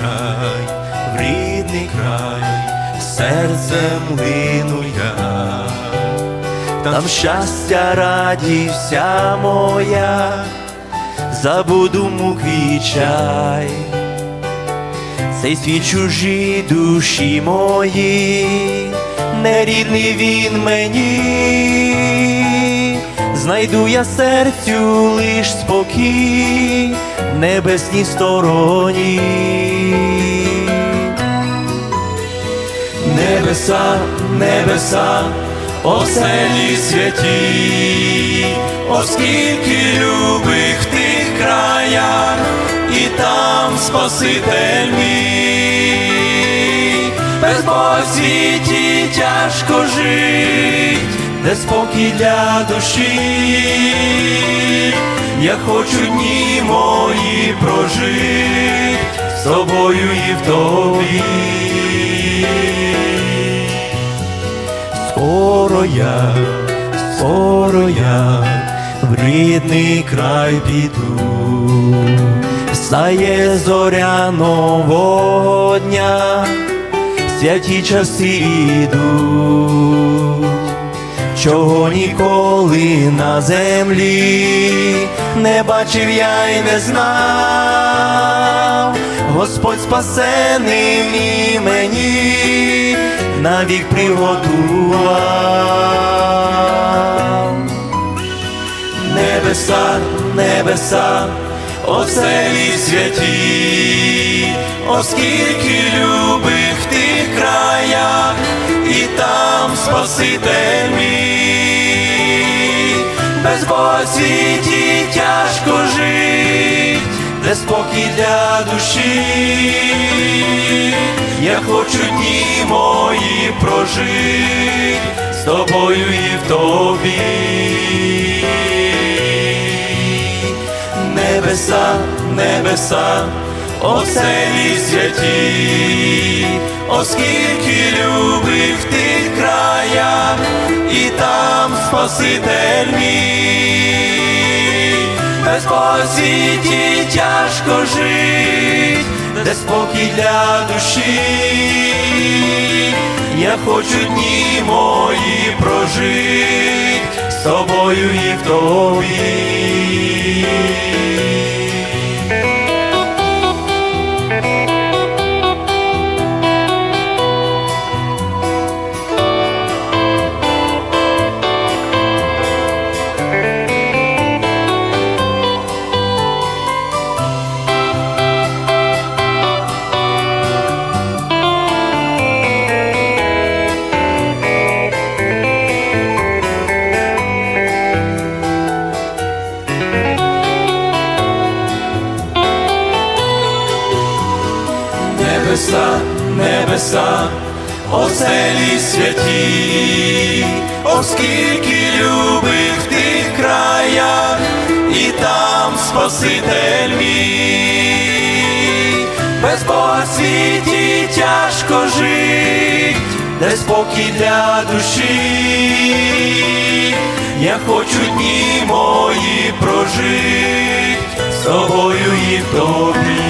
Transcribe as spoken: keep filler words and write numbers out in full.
край, в рідний край, серцем лину я. Там щастя, радість вся моя, забуду мук відчай. Цей світ чужій душі мої, нерідний він мені. Знайду я серцю лиш спокій в небесній стороні. Небеса, небеса, оселі святі, оскільки любих в тих краях, і там Спаситель мій. Без Бога в світі тяжко жить, де спокій для душі. Я хочу дні мої прожить з тобою і в тобі. Скоро я, скоро я в рідний край піду. Стає зоря нового дня, святі часи йдуть, чого ніколи на землі не бачив я й не знав. Господь спасений і мені навік приготував. Небеса, небеса, оселі святі, оскільки любих в тих краях, і там Спаситель мій. Без Бога в світі тяжко жить, де спокій для душі. Я хочу дні мої прожить з тобою і в тобі. Небеса, небеса, оселі святі, оскільки любих в тих краях, і там Спаситель мій. Без Бога в світі тяжко жить, де спокій для душі. Я хочу дні мої прожить з тобою і в тобі. Небеса, небеса, оселі святі, оскільки любих в тих краях, і там Спаситель мій. Без Бога в світі тяжко жить, де спокій для душі. Я хочу дні мої прожить з тобою і в тобі.